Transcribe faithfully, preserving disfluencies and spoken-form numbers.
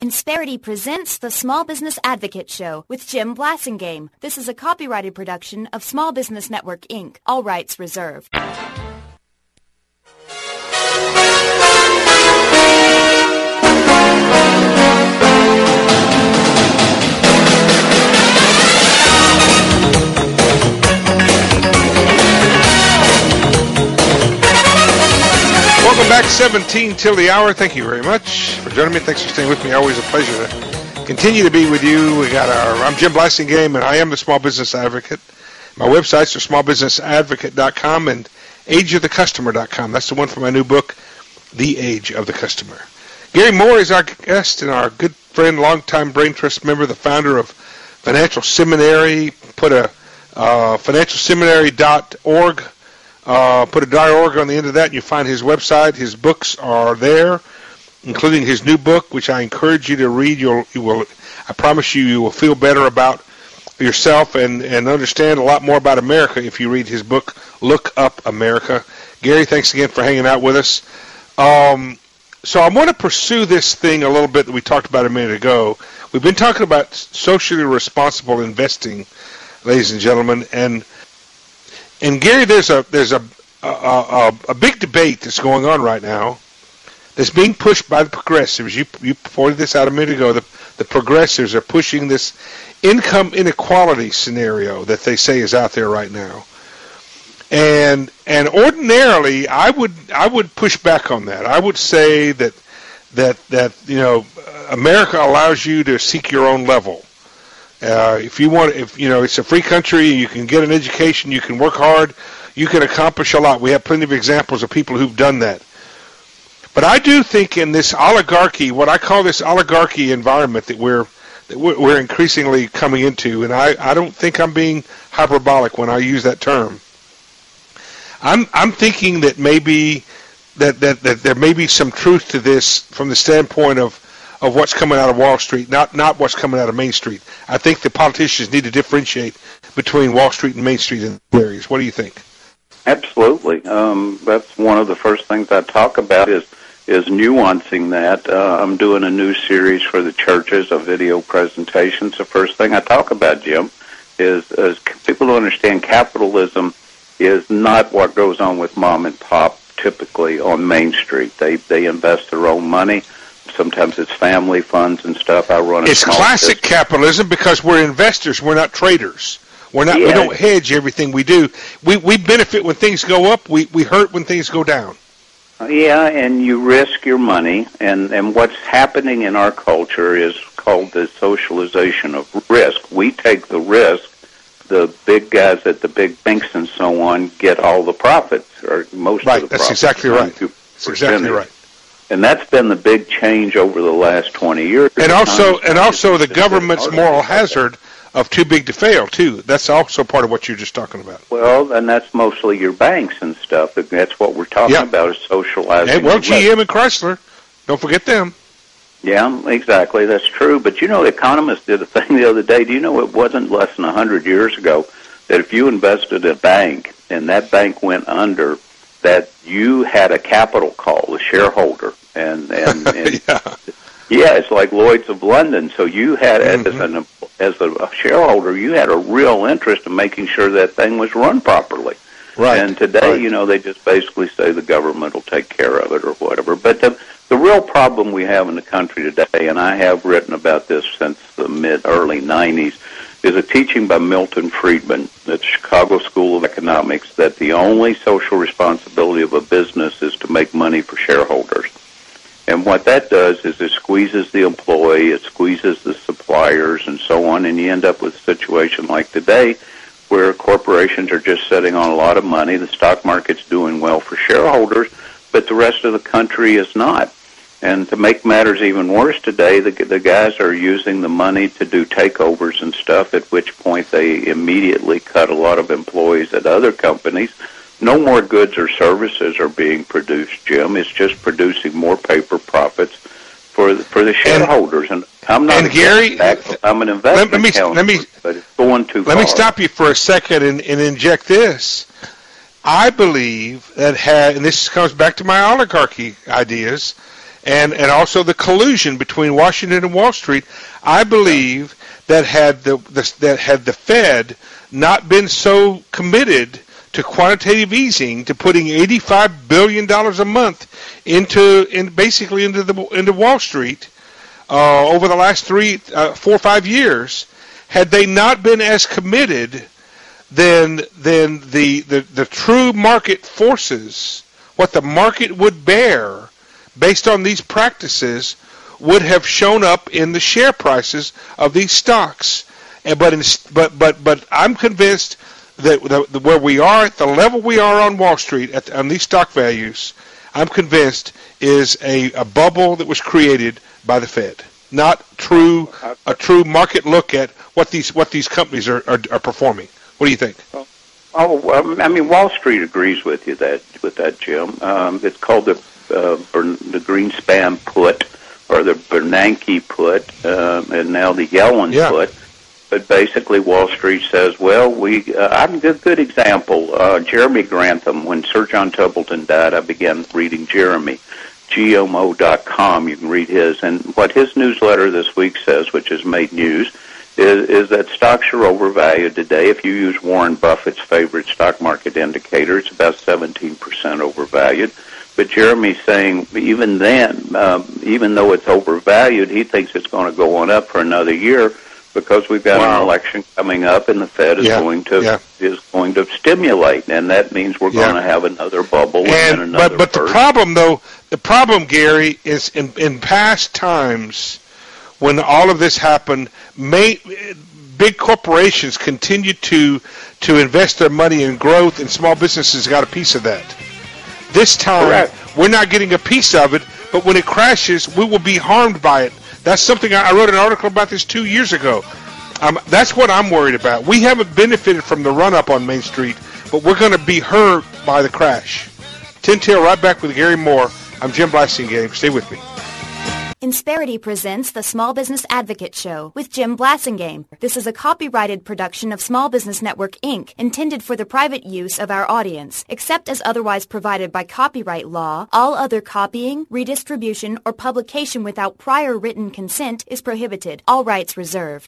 Insperity presents the Small Business Advocate Show with Jim Blasingame. This is a copyrighted production of Small Business Network, Incorporated. All rights reserved. Welcome back, seventeen till the hour. Thank you very much for joining me. Thanks for staying with me. Always a pleasure to continue to be with you. We got our. I'm Jim Blasingame, and I am the Small Business Advocate. My websites are small business advocate dot com and age of the customer dot com. That's the one for my new book, The Age of the Customer. Gary Moore is our guest and our good friend, longtime Brain Trust member, the founder of Financial Seminary. Put a uh, financial seminary dot org. Uh, put a .org on the end of that, and you find his website. His books are there, including his new book, which I encourage you to read. You'll, you will, I promise you, you will feel better about yourself and, and understand a lot more about America if you read his book, Look Up America. Gary, thanks again for hanging out with us. Um, so I want to pursue this thing a little bit that we talked about a minute ago. We've been talking about socially responsible investing, ladies and gentlemen, and And Gary, there's a there's a a, a a big debate that's going on right now that's being pushed by the progressives. You you pointed this out a minute ago. The the progressives are pushing this income inequality scenario that they say is out there right now. And and ordinarily, I would I would push back on that. I would say that that that you know America allows you to seek your own level. Uh, if you want, if you know, it's a free country. You can get an education. You can work hard. You can accomplish a lot. We have plenty of examples of people who've done that. But I do think in this oligarchy, what I call this oligarchy environment that we're that we're increasingly coming into, and I, I don't think I'm being hyperbolic when I use that term. I'm I'm thinking that maybe that that, that there may be some truth to this from the standpoint of. of what's coming out of Wall Street, not not what's coming out of Main Street. I think the politicians need to differentiate between Wall Street and Main Street in areas. What do you think? Absolutely. Um, that's one of the first things I talk about is is nuancing that. Uh, I'm doing a new series for the churches of video presentations. The first thing I talk about, Jim, is, is people to understand capitalism is not what goes on with mom and pop typically on Main Street. They they invest their own money. Sometimes it's family funds and stuff. I run a It's classic business. Capitalism because we're investors. We're not traders. We're not. Yeah. We don't hedge everything we do. We we benefit when things go up. We we hurt when things go down. Yeah, and you risk your money. And, and what's happening in our culture is called the socialization of risk. We take the risk. The big guys at the big banks and so on get all the profits, or most right. of the That's profits. Exactly right. That's exactly right. And that's been the big change over the last twenty years. And also, and also the government's moral hazard of too big to fail, too. That's also part of what you're just talking about. Well, and that's mostly your banks and stuff. That's what we're talking yep. about is socializing. And, well, G M and Chrysler. Don't forget them. Yeah, exactly. That's true. But, you know, the economist did a thing the other day. Do you know it wasn't less than one hundred years ago that if you invested in a bank and that bank went under, that you had a capital call, the shareholder, and and, and yeah. yeah, it's like Lloyd's of London. So you had mm-hmm. as an as a shareholder, you had a real interest in making sure that thing was run properly. Right. And today, right. you know, they just basically say the government will take care of it or whatever. But the the real problem we have in the country today, and I have written about this since the mid early nineties. Is a teaching by Milton Friedman at the Chicago School of Economics that the only social responsibility of a business is to make money for shareholders. And what that does is it squeezes the employee, it squeezes the suppliers, and so on, and you end up with a situation like today where corporations are just sitting on a lot of money, the stock market's doing well for shareholders, but the rest of the country is not. And to make matters even worse today, the, the guys are using the money to do takeovers and stuff, at which point they immediately cut a lot of employees at other companies. No more goods or services are being produced, Jim. It's just producing more paper profits for the, for the shareholders. And, and I'm not and Gary, back, I'm an investment let me, counselor, let me, but it's going too let far. Let me stop you for a second and, and inject this. I believe that, ha- and this comes back to my oligarchy ideas, and, and also the collusion between Washington and Wall Street, I believe that had the, the that had the Fed not been so committed to quantitative easing, to putting eighty-five billion dollars a month into in basically into the into Wall Street uh, over the last three, uh, four or five years, had they not been as committed, then then the, the, the true market forces, what the market would bear based on these practices, would have shown up in the share prices of these stocks. And but in, but but but I'm convinced that the, the, where we are at the level we are on Wall Street at, on these stock values, I'm convinced is a, a bubble that was created by the Fed, not true a true market look at what these what these companies are are, are performing. What do you think? Oh, um, I mean, Wall Street agrees with you that with that, Jim. Um, it's called the uh, the Greenspan put or the Bernanke put, um, and now the Yellen yeah. put. But basically, Wall Street says, well, we. Uh, I'm a good, good example. Uh, Jeremy Grantham, when Sir John Templeton died, I began reading Jeremy, G M O dot com. You can read his. And what his newsletter this week says, which has made news, is, is that stocks are overvalued today. If you use Warren Buffett's favorite stock market indicator, it's about seventeen percent overvalued. But Jeremy's saying even then, um, even though it's overvalued, he thinks it's going to go on up for another year, because we've got wow. an election coming up, and the Fed is yeah, going to yeah. is going to stimulate, and that means we're yeah. going to have another bubble and, and another. But but burst. The problem, though, the problem, Gary, is in in past times when all of this happened, may, big corporations continued to to invest their money in growth, and small businesses got a piece of that. This time, Correct. We're not getting a piece of it, but when it crashes, we will be harmed by it. That's something I wrote an article about this two years ago. Um, that's what I'm worried about. We haven't benefited from the run-up on Main Street, but we're going to be hurt by the crash. Tin Tail, right back with Gary Moore. I'm Jim Blasingame. Stay with me. Insperity presents the Small Business Advocate Show with Jim Blasingame. This is a copyrighted production of Small Business Network, Incorporated, intended for the private use of our audience. Except as otherwise provided by copyright law, all other copying, redistribution, or publication without prior written consent is prohibited. All rights reserved.